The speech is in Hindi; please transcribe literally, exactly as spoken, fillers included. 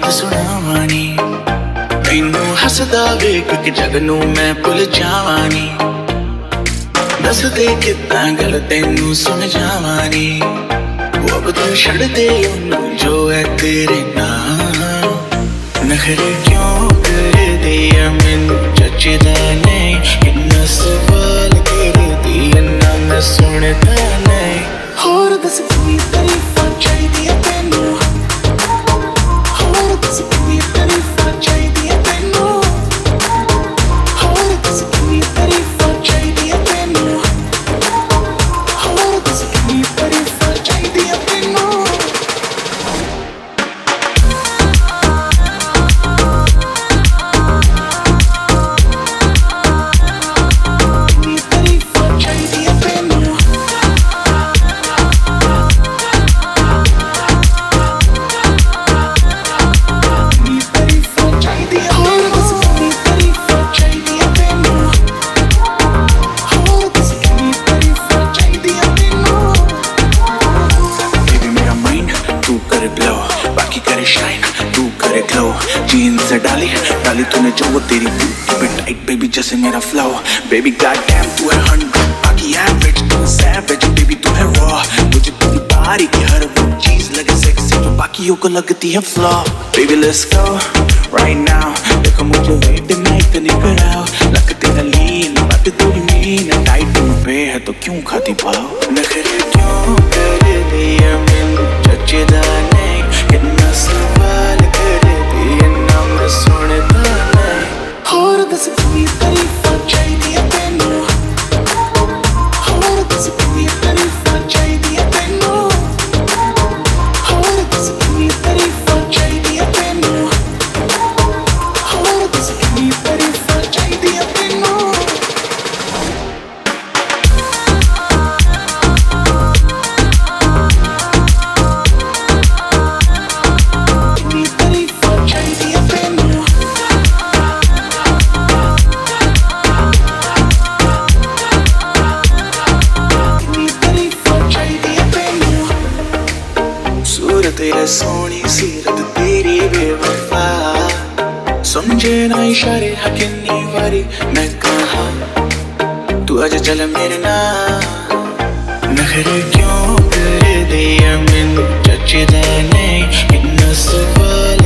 गीत सुनावानी मैनू हसदा वेख के जग नू मैं भुल जावानी दस दे कितना गल तेनू सुन जावानी वो अब तू छड़ दे ओनू जो है तेरे नाम नखरे क्यों कर दिया मैनू जचदा नहीं इन्ना सवाल कर दिया ना मैं सुनदा नहीं होर दस की तारीफां चाहिदियां तैनू होर दस की तारीफां चाहिदियां तैनू होर दस की तारीफां चाहिदियां तैनू होर दस की तारीफां चाहिदियां तैनू जीन्स डाली डाली तूने जो वो तेरी ब्यूटी पे टाइट बेबी जैसे मेरा फ्लो बेबी गॉडडैम तू है हंड्रेड बाकी एवरेज तू है सैवेज बेबी तू है रॉ मुझे तेरी बॉडी की हर वो चीज लगे सेक्सी जो बाकियों को लगती है flaw baby let's go right now देखो मुझे वेट नाइट निकल आओ लग तेरा लीन बात तेरी मीन टाइट पे है तो क्यों खाती पाओ नखरे क्यों कर दिया मैनू जचदा नहीं इतना सवाल कर दिया ना मैं सुनदा नहीं होर दस की तारीफां चाहिदियां तैनू होर दस की तारीफां चाहिदियां तैनू होर दस की तारीफां चाहिदियां तैनू होर दस की तारीफां चाहिदियां तैनू तेरे सोनी सीरत तेरी बेवफा समझे ना इशारे कितनी बारी मैं कहा तू आज चल मेरे नाम नखरे क्यों कर दिया मैनू जचदा नहीं इतना सवाल